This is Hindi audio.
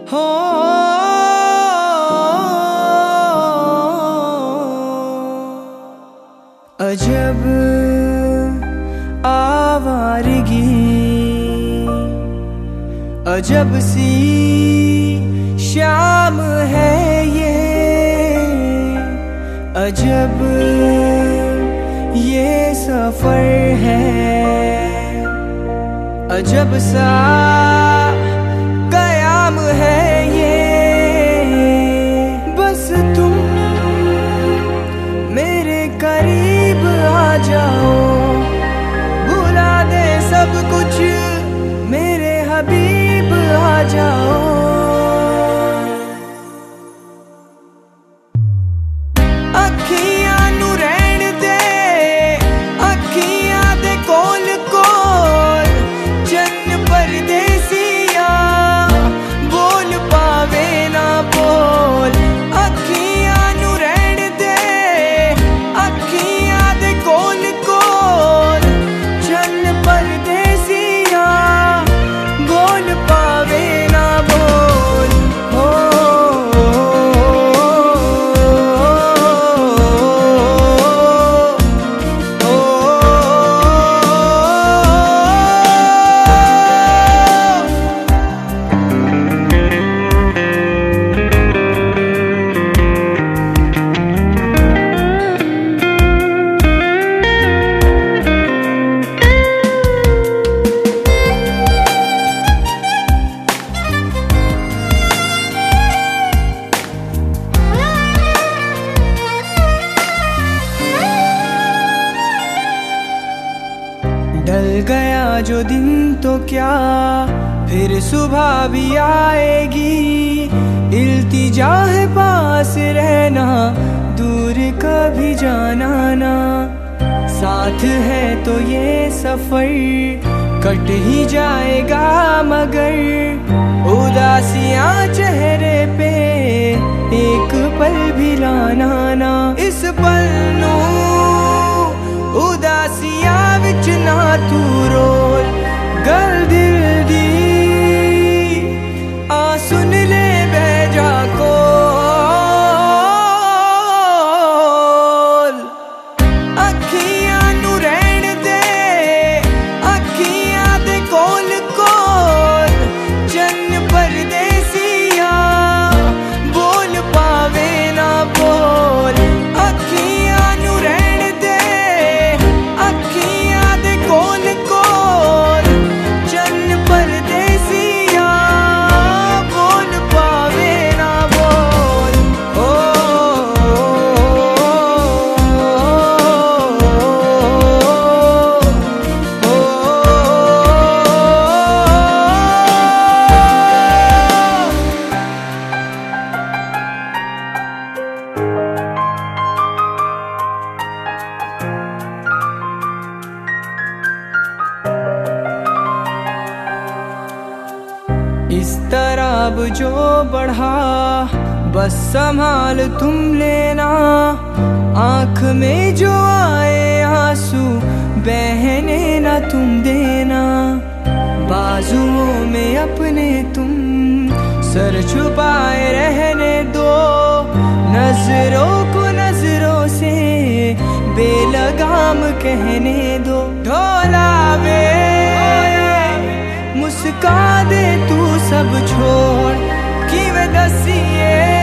हो अजब आवारगी, अजब सी शाम है ये, अजब ये सफर है, अजब सा कयाम है ये। बस तुम मेरे करीब आ जाओ, भुला दे सब कुछ, मेरे हबीब आ जाओ। अखियां नू रहन दे, अखियां दे कोल कोल, चन्न परदेसिया बोल पावे ना बोल। अखियां नू रहन दे, अखियां दे कोल कोल, चन्न परदेसिया बोल पावे ना बोल। हो ढल गया जो दिन तो क्या फिर सुबह भी आएगी। इल्तिजा है पास रहना, दूर कभी जाना ना। साथ है तो ये सफर कट ही जाएगा, मगर उदासियां चेहरे पे एक पल भी लाना ना। इस पल नू उदासियां विच ना तू रोल, गल दिल दी आ सुन ले बह जा कोल। अखियां नू रहन दे, अखियां दे कोल कोल, चन्न परदेसिया बोल पावे ना बोल। अखियां नू रहन दे, अखियां दे कोल कोल, चन्न परदेसिया बोल पावे ना बोल। ओ इस तरह जो बढ़ा बस संभाल तुम लेना। आँख में जो आए आंसू बहने ना तुम देना। बाजुओं में अपने तुम सर छुपाए रहने दो। नजरों को नजरों से बेलगाम कहने दो। ढोलावे मुस्का दे तू सब छोड़ कि वे दसिए